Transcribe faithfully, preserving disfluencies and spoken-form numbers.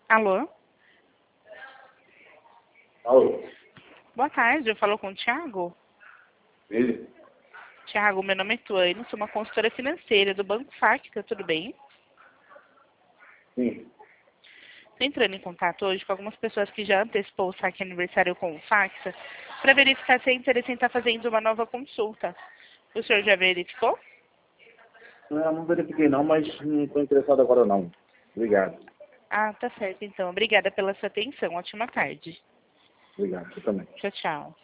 Alô? Alô? Boa tarde, eu falo com o Thiago. Ele? Thiago, meu nome é Tuane, sou uma consultora financeira do Banco Facta, tudo bem? Sim. Estou entrando em contato hoje com algumas pessoas que já antecipou o saque aniversário com o Facta para verificar se é interessante estar fazendo uma nova consulta. O senhor já verificou? Não, não verifiquei não, mas não estou interessado agora não. Obrigado. Ah, tá certo então. Obrigada pela sua atenção. Ótima tarde. Obrigado, você também. Tchau, tchau.